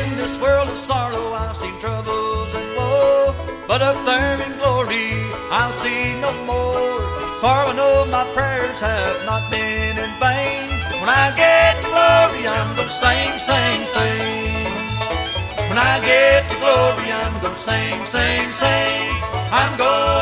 In this world of sorrow I've seen troubles and woe, but up there in glory I'll see no more. For I know my prayers have not been in vain. When I get to glory I'm gonna sing, sing, sing. When I get to glory I'm gonna sing, sing, sing. I'm gonna